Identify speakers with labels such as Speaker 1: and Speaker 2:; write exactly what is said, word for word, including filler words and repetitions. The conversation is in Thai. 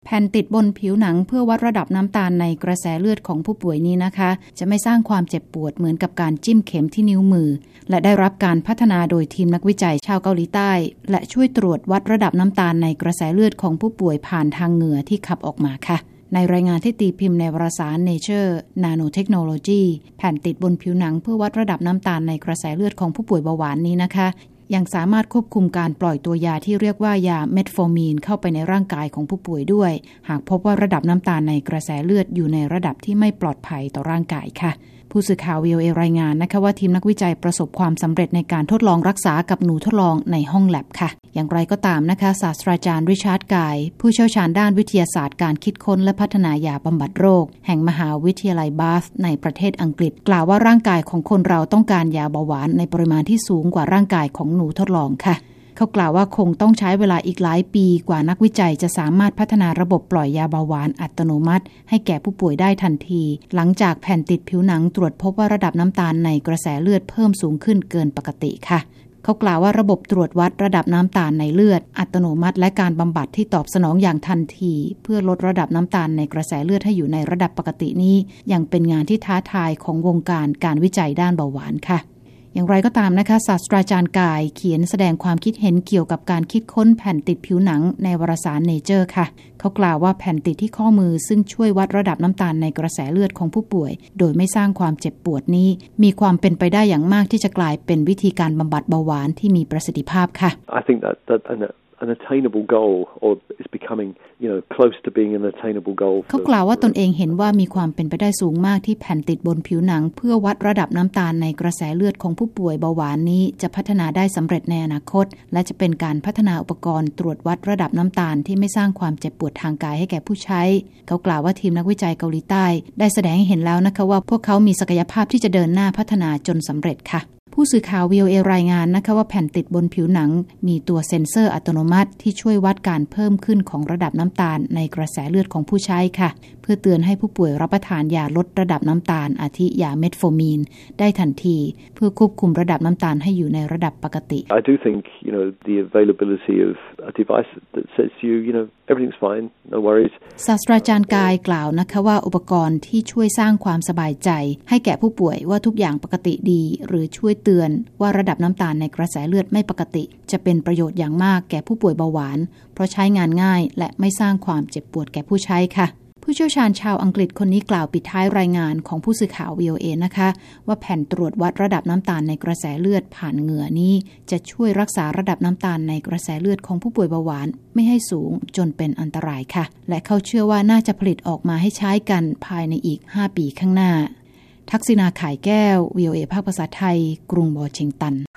Speaker 1: แผ่นติดบนผิวหนังเพื่อวัดระดับน้ำตาลในกระแสเลือดของผู้ป่วยนี้นะคะจะไม่สร้างความเจ็บปวดเหมือนกับการจิ้มเข็มที่นิ้วมือและได้รับการพัฒนาโดยทีมนักวิจัยชาวเกาหลีใต้และช่วยตรวจวัดระดับน้ำตาลในกระแสเลือดของผู้ป่วยผ่านทางเหงื่อที่ขับออกมาค่ะในรายงานที่ตีพิมพ์ในวารสาร Nature Nanotechnology แผ่นติดบนผิวหนังเพื่อวัดระดับน้ำตาลในกระแสเลือดของผู้ป่วยเบาหวานนี้นะคะยังสามารถควบคุมการปล่อยตัวยาที่เรียกว่ายาเมทฟอร์มีนเข้าไปในร่างกายของผู้ป่วยด้วยหากพบว่าระดับน้ำตาลในกระแสเลือดอยู่ในระดับที่ไม่ปลอดภัยต่อร่างกายค่ะผู้สื่อข่าว วี โอ เอ รายงานนะคะว่าทีมนักวิจัยประสบความสำเร็จในการทดลองรักษากับหนูทดลองในห้องแลบค่ะอย่างไรก็ตามนะคะศาสตราจารย์ริชาร์ดกายผู้เชี่ยวชาญด้านวิทยาศาสตร์การคิดค้นและพัฒนายาบำบัดโรคแห่งมหาวิทยาลัยบาธในประเทศอังกฤษกล่าวว่าร่างกายของคนเราต้องการยาเบาหวานในปริมาณที่สูงกว่าร่างกายของหนูทดลองค่ะเขากล่าวว่าคงต้องใช้เวลาอีกหลายปีกว่านักวิจัยจะสามารถพัฒนาระบบปล่อยยาเบาหวานอัตโนมัติให้แก่ผู้ป่วยได้ทันทีหลังจากแผ่นติดผิวหนังตรวจพบว่าระดับน้ำตาลในกระแสเลือดเพิ่มสูงขึ้นเกินปกติค่ะเขากล่าวว่าระบบตรวจวัดระดับน้ำตาลในเลือดอัตโนมัติและการบำบัดที่ตอบสนองอย่างทันทีเพื่อลดระดับน้ำตาลในกระแสเลือดให้อยู่ในระดับปกตินี้ยังเป็นงานที่ท้าทายของวงการการวิจัยด้านเบาหวานค่ะอย่างไรก็ตามนะคะศาสตราจารย์กายเขียนแสดงความคิดเห็นเกี่ยวกับการคิดค้นแผ่นติดผิวหนังในวารสาร Nature ค่ะเขากล่าวว่าแผ่นติดที่ข้อมือซึ่งช่วยวัดระดับน้ำตาลในกระแสเลือดของผู้ป่วยโดยไม่สร้างความเจ็บปวดนี้มีความเป็นไปได้อย่างมากที่จะกลายเป็นวิธีการบำบัดเบาหวานที่มีประสิทธิภาพค่ะ
Speaker 2: I think that, that an attainable goal or is becoming you know close to being an attainable goal
Speaker 1: เขากล่าวว่าตนเองเห็นว่ามีความเป็นไปได้สูงมากที่แผ่นติดบนผิวหนังเพื่อวัดระดับน้ำตาลในกระแสเลือดของผู้ป่วยเบาหวานนี้จะพัฒนาได้สำเร็จในอนาคตและจะเป็นการพัฒนาอุปกรณ์ตรวจวัดระดับน้ำตาลที่ไม่สร้างความเจ็บปวดทางกายให้แก่ผู้ใช้เขากล่าวว่าทีมนักวิจัยเกาหลีใต้ได้แสดงให้เห็นแล้วนะคะว่าพวกเขามีศักยภาพที่จะเดินหน้าพัฒนาจนสำเร็จค่ะผู้สื่อข่าว วี โอ เอ รายงานนะคะว่าแผ่นติดบนผิวหนังมีตัวเซ็นเซอร์อัตโนมัติที่ช่วยวัดการเพิ่มขึ้นของระดับน้ำตาลในกระแสเลือดของผู้ใช้ค่ะเพื่อเตือนให้ผู้ป่วยรับประทานยาลดระดับน้ำตาลอาทิยาเมทฟอร์มีนได้ทันทีเพื่อควบคุมระดับน้ำตาลให้อยู่ในระดับปกติ
Speaker 2: I do think you know the availability of a device that says to you you know everything's fine no worries
Speaker 1: ศาสตราจารย์กายกล่าวนะคะว่าอุปกรณ์ที่ช่วยสร้างความสบายใจให้แก่ผู้ป่วยว่าทุกอย่างปกติดีหรือช่วยเตือนว่าระดับน้ำตาลในกระแสเลือดไม่ปกติจะเป็นประโยชน์อย่างมากแก่ผู้ป่วยเบาหวานเพราะใช้งานง่ายและไม่สร้างความเจ็บปวดแก่ผู้ใช้ค่ะผู้เชี่ยวชาญชาวอังกฤษคนนี้กล่าวปิดท้ายรายงานของผู้สื่อข่าว วี โอ เอ นะคะว่าแผ่นตรวจวัดระดับน้ำตาลในกระแสเลือดผ่านเหงื่อนี้จะช่วยรักษาระดับน้ำตาลในกระแสเลือดของผู้ป่วยเบาหวานไม่ให้สูงจนเป็นอันตรายค่ะและเขาเชื่อว่าน่าจะผลิตออกมาให้ใช้กันภายในอีกห้าปีข้างหน้าทักษิณา ข่ายแก้ว วี โอ เอ ภาคภาษาไทยกรุงวอชิงตัน